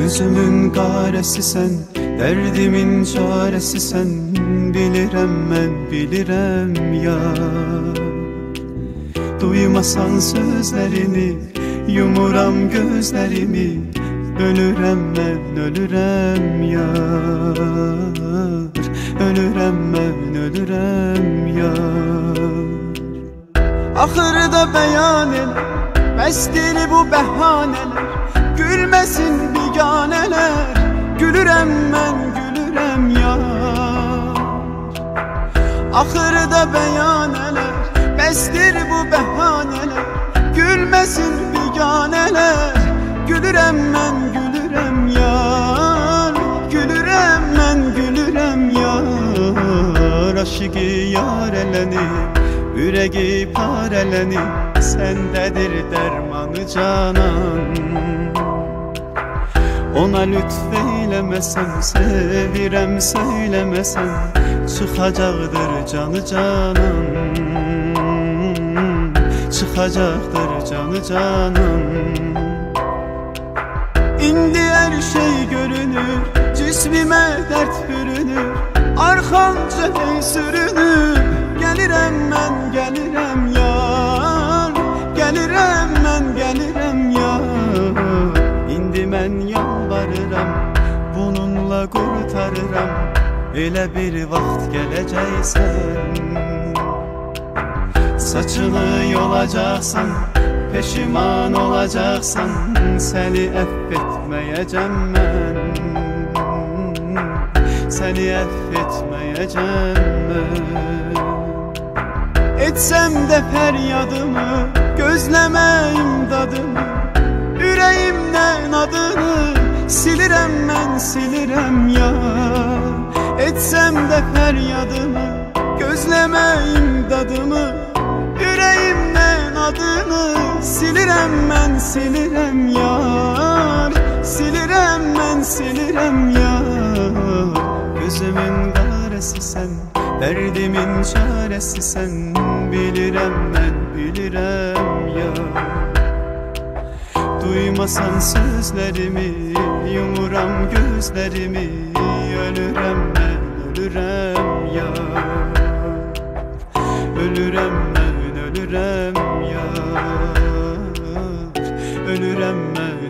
Gözümün qarəsi sən, dərdimin çarəsi sən. Bilirəm mən, bilirəm yar. Duymasan sözlərimi, yumuram gözlərimi. Ölürəm mən, ölürəm yar. Ölürəm mən, ölürəm yar. Axırda bəyan elə, bəsdir bu bəhanələr. Gülməsin biganələr, gülürəm mən, gülürəm yar. Axırda bəyanələr, bəsdir bu bəhanələr. Gülməsin biganələr, gülürəm mən, gülürəm yar. Gülürəm mən, gülürəm yar. Aşıqı yar elənib, ürəyi parələnib. Səndədir dərmanı canan. Ona lütf eyləməsən, sevirəm söyləməsən. Çıxacaqdır canı canan. Çıxacaqdır canı canan. İndi hər şey görünür, cismimə dərd bürünür. Arxamca hey sürünür. Gəlirəm mən, gəlirəm yar. Gəlirəm mən, gəlirəm yar. İndi mən yalvarıram, bununla qurtarıram. Elə bir vaxt gələcəksən, saçını yolacaqsan, peşiman olacaqsan. Səni əff etməyəcəm mən, səni əff etməyəcəm mən. Etsəm də fəryadımı, gözləmə imdadımı. Ürəyimdən adını silirəm mən, silirəm yar. Etsəm də fəryadımı, gözləmə imdadımı. Ürəyimdən adını silirəm mən, silirəm yar. Silirəm mən, silirəm yar. Gözümün qarəsi sən, dərdimin çarəsi sən. Bilirəm mən, bilirəm yar. Duymasan sözlərimi, yumuram gözlərimi. Ölürəm mən, ölürəm yar. Ölürəm mən, ölürəm yar. Ölürəm mən,